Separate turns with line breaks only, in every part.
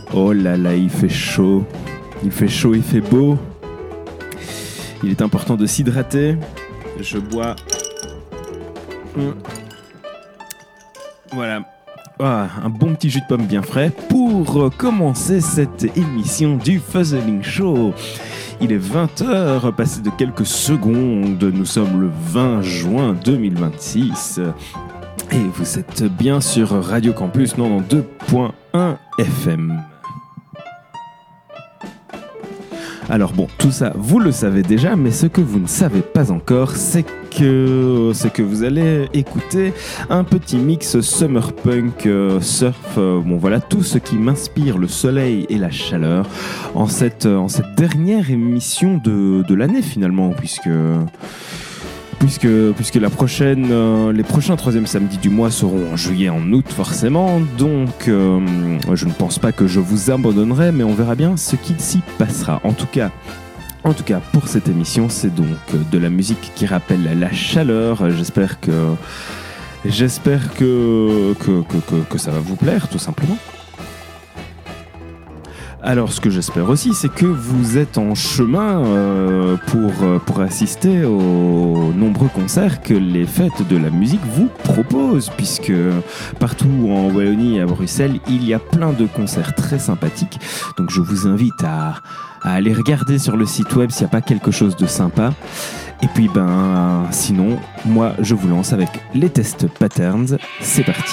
Oh là là, il fait chaud. Il fait chaud, il fait beau. Il est important de s'hydrater. Je bois. Voilà. Ah, un bon petit jus de pomme bien frais pour commencer cette émission du Fuzzling Show. Il est 20h, passé de quelques secondes. Nous sommes le 20 juin 2026. Et vous êtes bien sur Radio Campus 92.1 FM. Alors bon, tout ça, vous le savez déjà, mais ce que vous ne savez pas encore, c'est que vous allez écouter un petit mix summer punk, surf, bon voilà, tout ce qui m'inspire le soleil et la chaleur en cette dernière émission de l'année finalement, puisque la prochaine, les prochains troisièmes samedis du mois seront en juillet, en août forcément, donc je ne pense pas que je vous abandonnerai, mais on verra bien ce qu'il s'y passera. En tout cas, pour cette émission, c'est donc de la musique qui rappelle la chaleur. J'espère que ça va vous plaire, tout simplement. Alors, ce que j'espère aussi, c'est que vous êtes en chemin pour assister aux nombreux concerts que les fêtes de la musique vous proposent, puisque partout en Wallonie et à Bruxelles, il y a plein de concerts très sympathiques. Donc, je vous invite à aller regarder sur le site web s'il n'y a pas quelque chose de sympa. Et puis, sinon, moi, je vous lance avec les Test Patterns. C'est parti.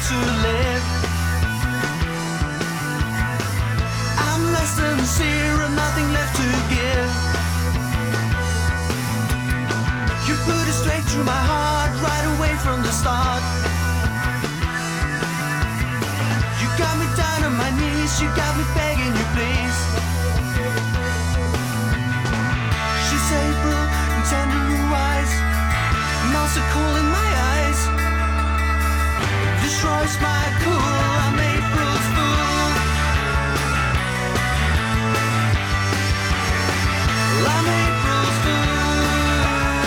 to live. I'm less than zero, nothing left to give. You put it straight through my heart, right away from the start. You got me down on my knees, you got me begging you please. She's April and tender eyes, melts a coal in my eyes, destroys my cool. I'm April's fool. I'm April's fool.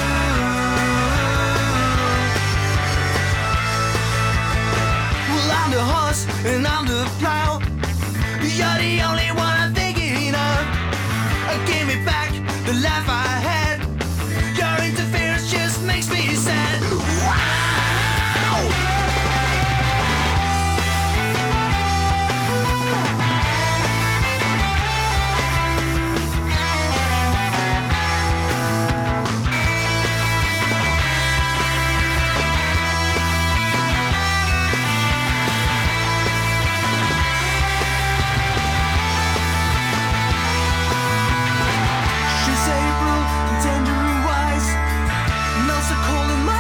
Well, I'm the horse and I'm the plow. You're the only one I'm thinking of. Give me back the life I had. Your interference just makes me sad. Wow! She's April, tender and wise, melts a coal in my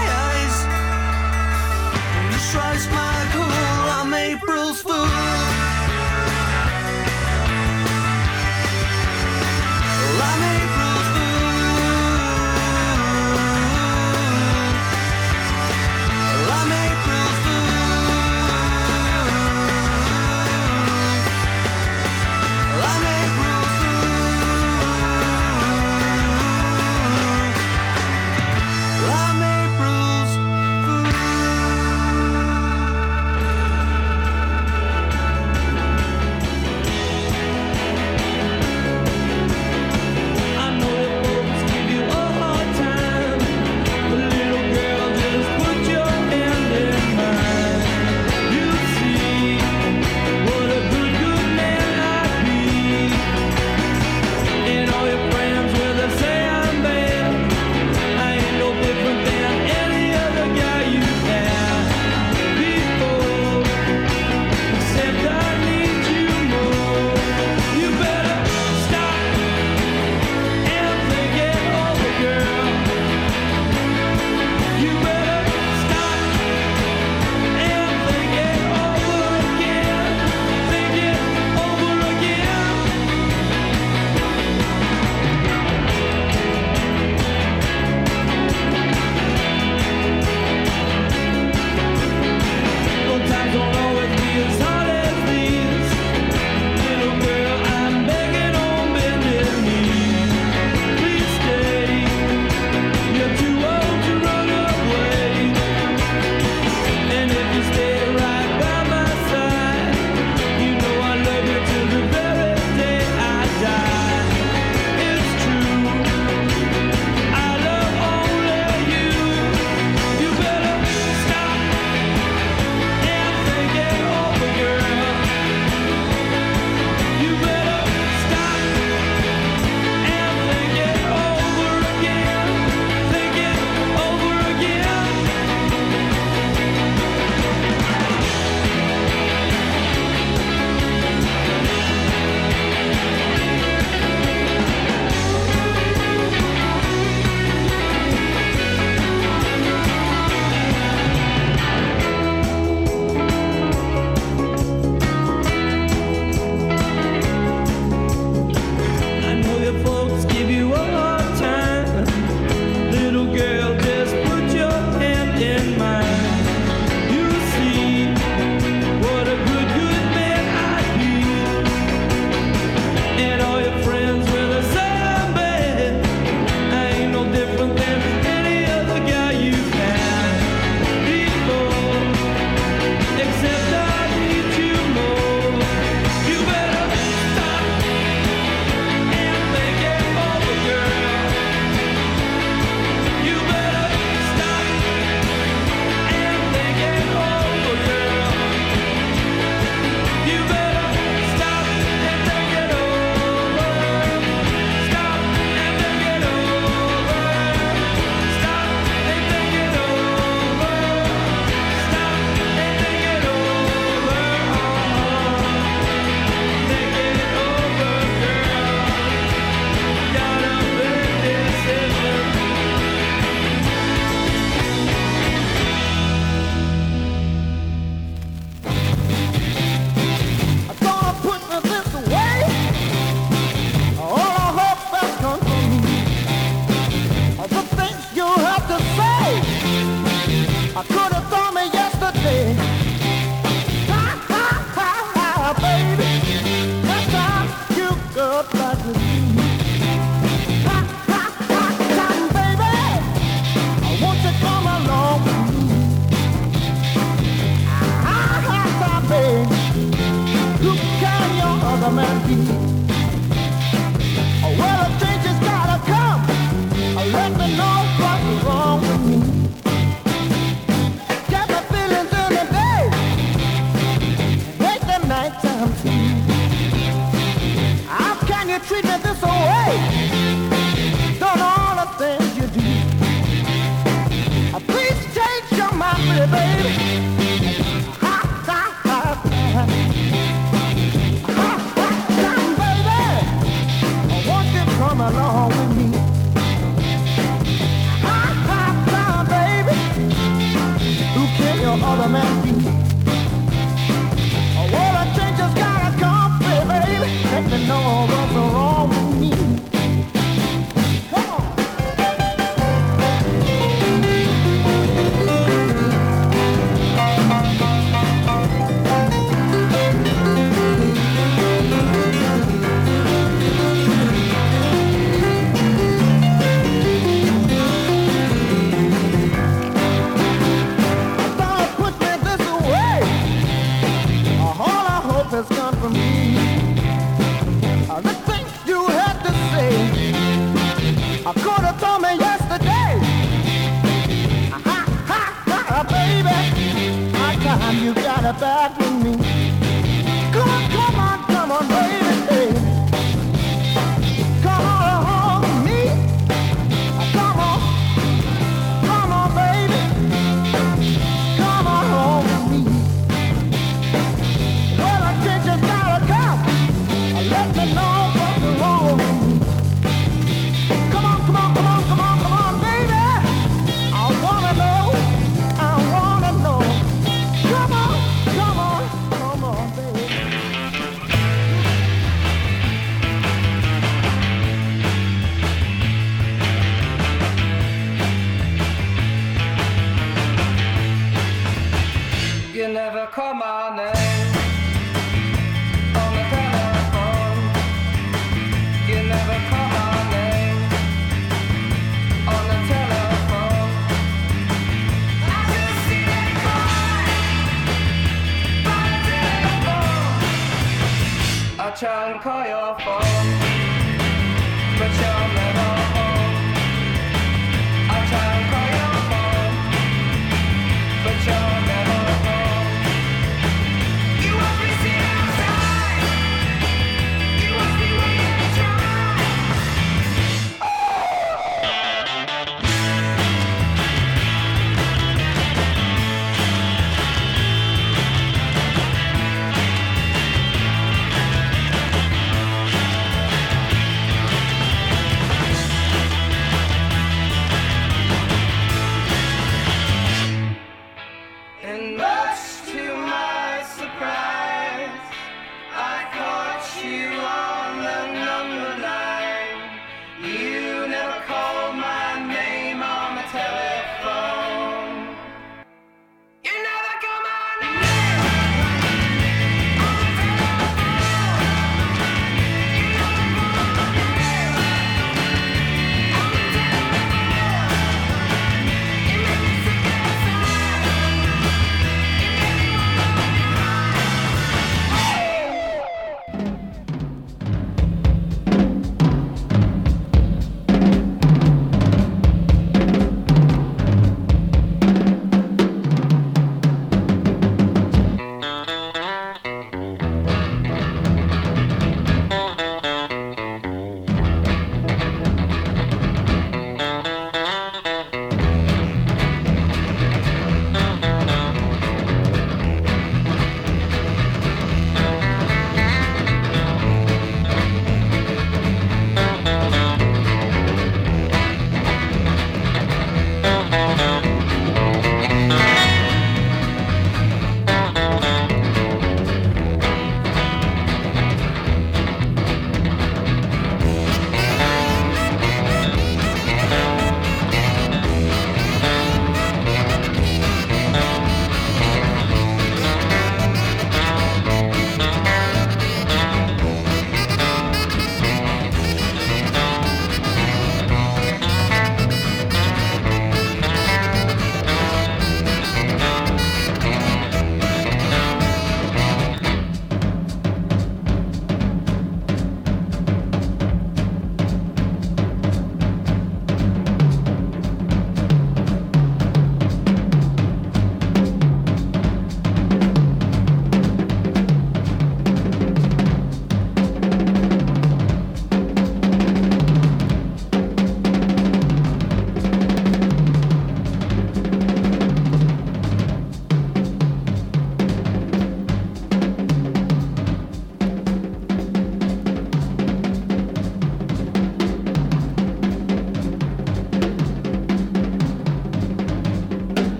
I could have told me yesterday. Ha, ha, ha, ha, baby. That's how you go back with me. Ha, ha, ha, ha, baby. Won't you come along with me? Ha, ha, ha, baby. Who can your other man be? Well, a change has gotta come. Let me know what's wrong with me. Get my feelings in the day, make the night time free. How can you treat me this way? Done all the things you do. Please change your mind, baby. Ha, ha, ha, ha. Ha, ha, ha, baby. Won't you come along with me? Your other man be. Oh, well, a change has gotta come, baby. Let me know what's wrong with me. Come on. Has gone from me. The things you had to say, I could have told me yesterday. Ha, ha, ha, baby. My time you got it back with me. Come on, come on, come on, baby. Come on home with me. Come on, baby. Come on home with me. Just gotta come. Let me know what's wrong with me. Come on, come on, come on, come on, come on, baby. I wanna know. Come on, come on, come on, baby.
You never call my name. You never call my name on the telephone. I just see that call by the telephone. I try and call your phone, but you're never home. I try and call your phone, but you're never home. You won't be seen outside. You must be waiting to try.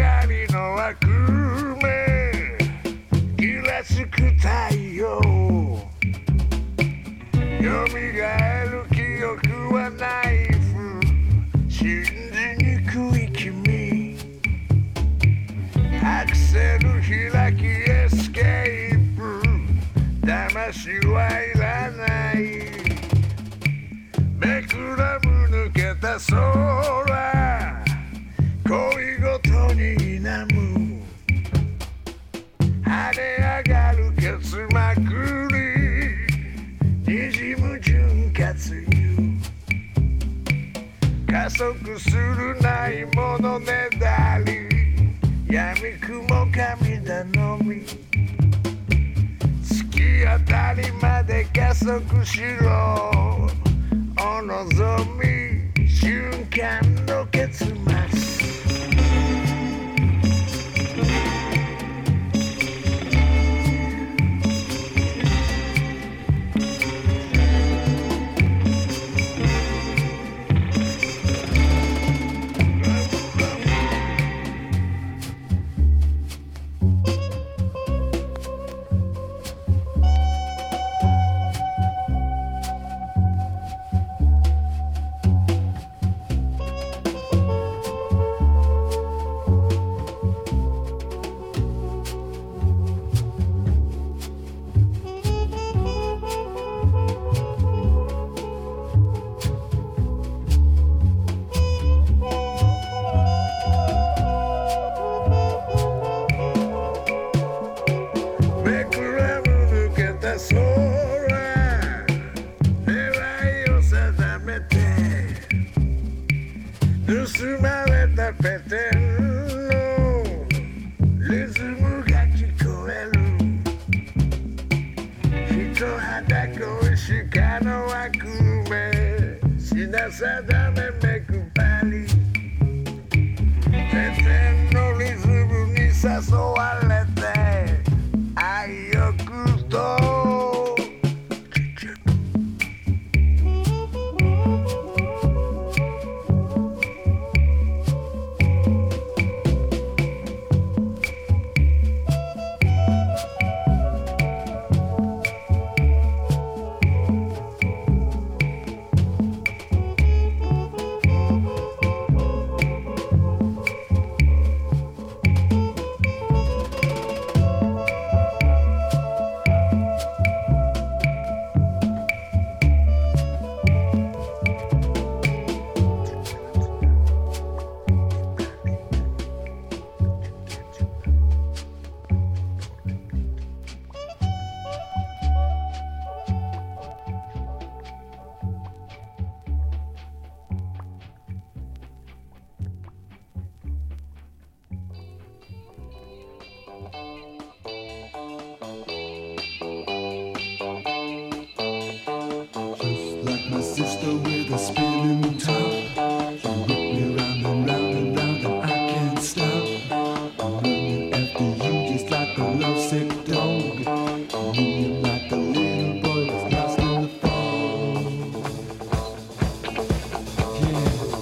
光の悪夢ギラつく太陽よみがえる記憶はナイフ信じにくい君アクセル開きエスケープ魂はいらないめくらむ抜けた空恋ごとに否む跳ね上がるケツまくりにじむ潤滑油加速するないものねだり闇雲神頼み突き当たりまで加速しろお望み瞬間の結末盗まれたペテンのリズムが聞こえる人肌恋しかの悪夢品定め目配りペテンのリズムに誘われて愛欲と
Like my sister with a spinning top, she whipped me round and round and round, and I can't stop. I'm running after you just like a lovesick dog, moving like a little boy that's lost in the fog. Yeah.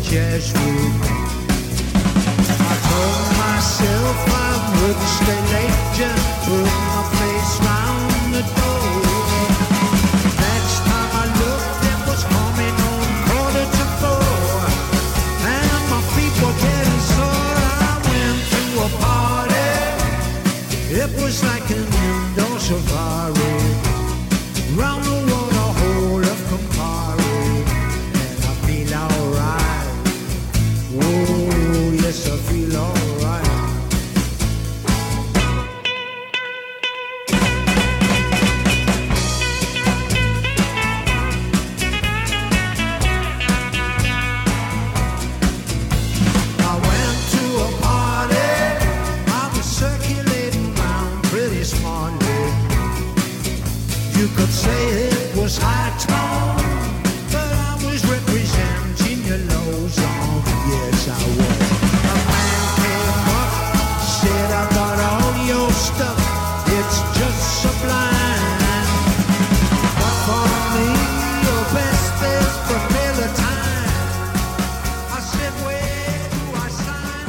jazz room. I told myself I wouldn't stay late, just put my face round the door. Next time I looked, it was coming on 3:45, and my feet were getting sore. I went to a party. It was like an indoor safari, round the water hole of Campari, and I feel alright. Oh, yes, I feel alright. I went to a party. I was circulating round pretty smartly. You could say it was high tone, but I was representing your low zone. Yes, I was. A man came up, said I got all your stuff. It's just sublime. But for me, your best is propeller time. I said, where do I sign?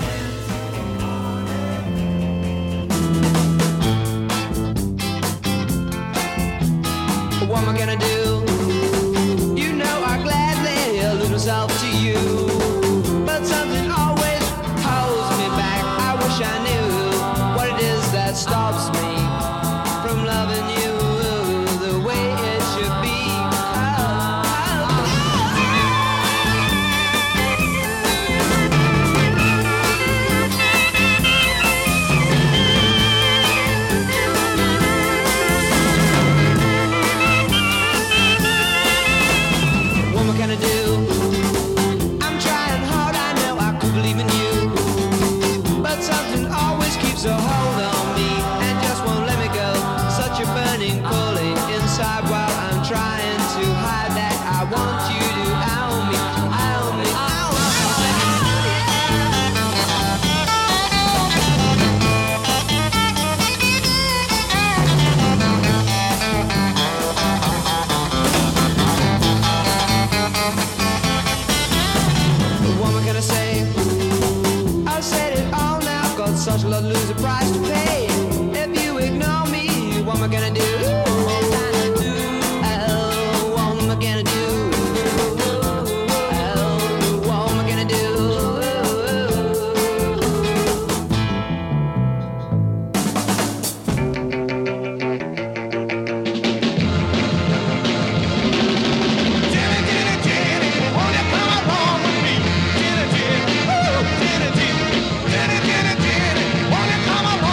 What am I gonna do? You know I gladly lose myself to you, but something always holds me back. I wish I knew what it is that stops me from loving you the way it should be. What am I gonna do? I'm trying hard, I know I could believe in you, but something always keeps a hold on me and just won't let me go. Such a burning calling inside while I'm trying to hide that I want you to own me, own me, own me. What am I gonna say? I've said it all now, got such a lot to lose, a price to pay. If you ignore me, what am I gonna do? Oh, what am I gonna do? Oh, what am I gonna do?
Jenny, Jenny, Jenny, won't you come along with me? Jenny, Jenny, ooh, Jenny, Jenny, Jenny, Jenny, Jenny, won't you come along?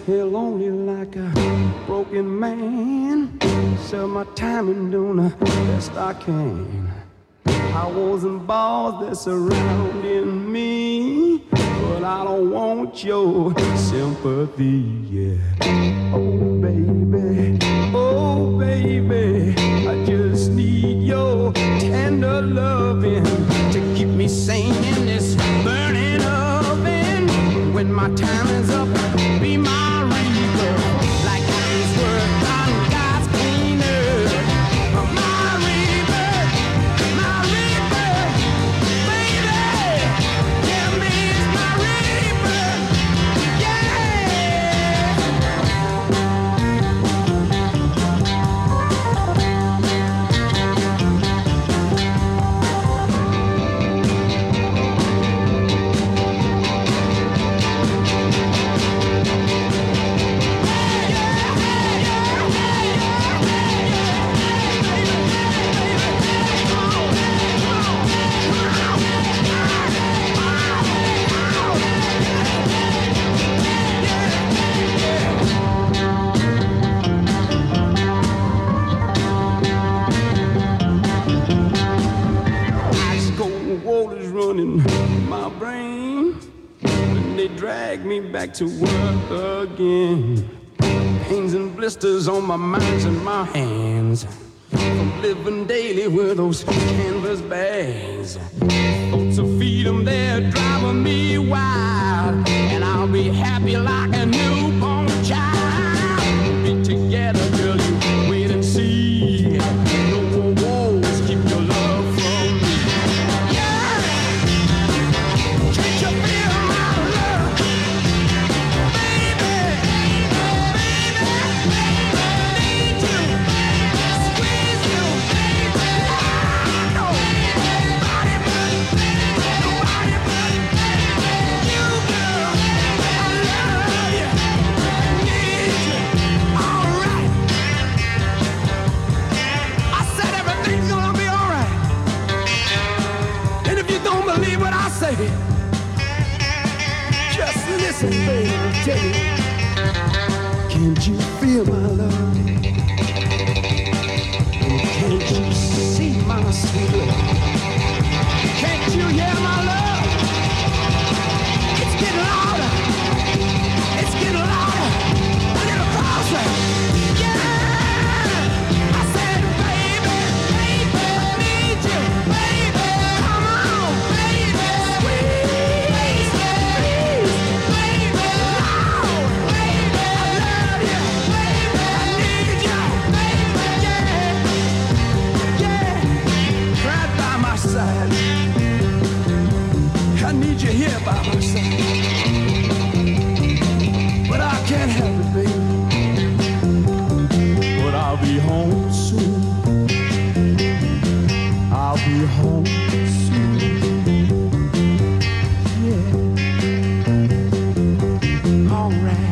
Feel lonely like a broken man. Sell my time and doing the best I can. Powers and balls that surrounding me, but I don't want your sympathy, yeah. Oh baby, I just need your tender loving to keep me sane in this burning oven. When my time is up, be my reaper, like God's word on God's clean earth. My reaper, baby, tell me it's my reaper, running my brain when they drag me back to work again. Pains and blisters on my minds and my hands from living daily with those canvas bags. Thoughts of freedom, they're driving me wild, and I'll be happy like a newborn child. Be together, girl, you wait and see. No more wars, keep your love from me. Just listen, baby, I'll tell you. Can't you feel my love? And can't you see my sweet love? Can't you hear my love? It's getting louder. It's getting louder. A little closer. Yeah! I said, baby, need you, baby. Come on, baby. I need you here by my side, but I can't help it, baby. But I'll be home soon. I'll be home soon. Yeah. All right.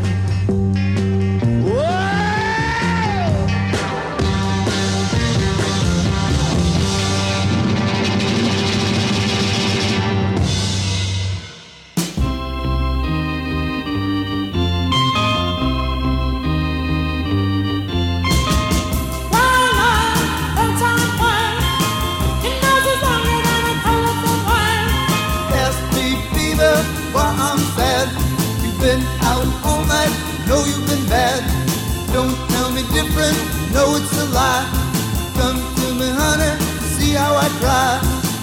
Know you've been bad. Don't tell me different. No, it's a lie. Come to me, honey. See how I cry.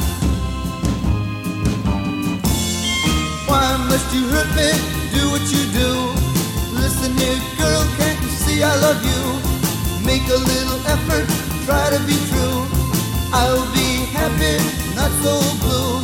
Why must you hurt me? Do what you do. Listen here, girl. Can't you see I love you? Make a little effort. Try to be true. I'll be happy, not so blue.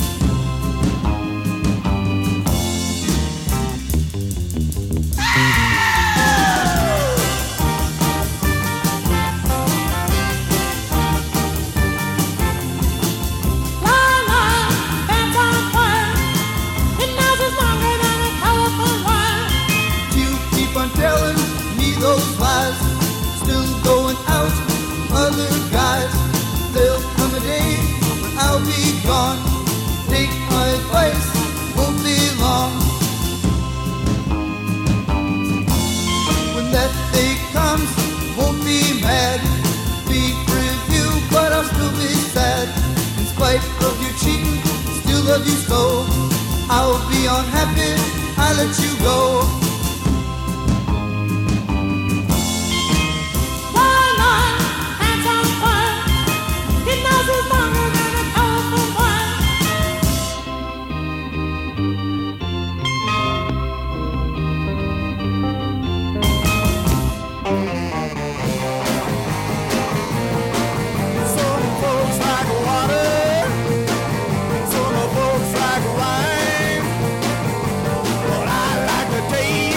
Those lies, still going out, other guys. There'll come a day when I'll be gone.
love you so. I'll be unhappy, I'll let you go.
Day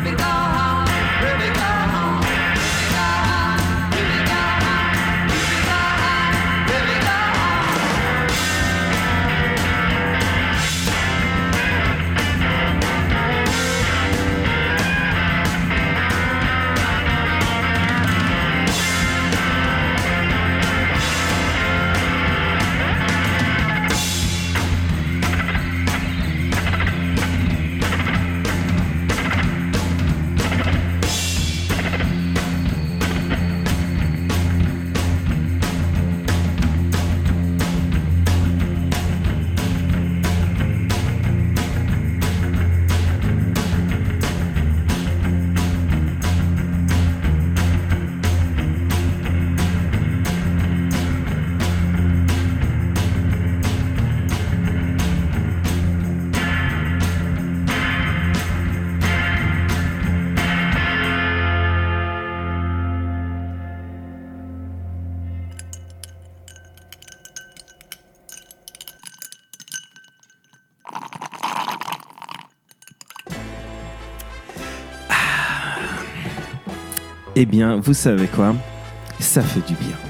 Eh bien, vous savez quoi? Ça fait du bien.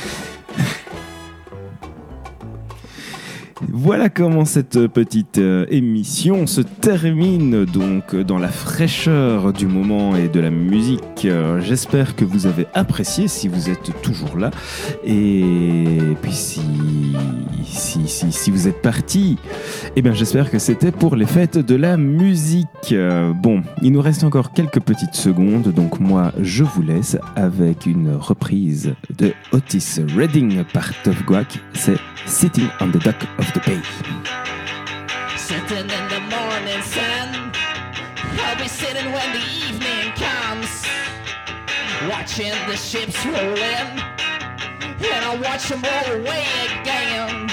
Voilà comment cette petite émission se termine donc dans la fraîcheur du moment et de la musique. J'espère que vous avez apprécié si vous êtes toujours là. Et puis si vous êtes partis, eh bien j'espère que c'était pour les fêtes de la musique. Bon, il nous reste encore quelques petites secondes, donc moi je vous laisse avec une reprise de Otis Redding par Tough Guac. C'est Sitting on the Dock of the Bay.
Sitting in the morning sun, I'll be sitting when the evening comes, watching the ships roll in, and I'll watch them roll away again.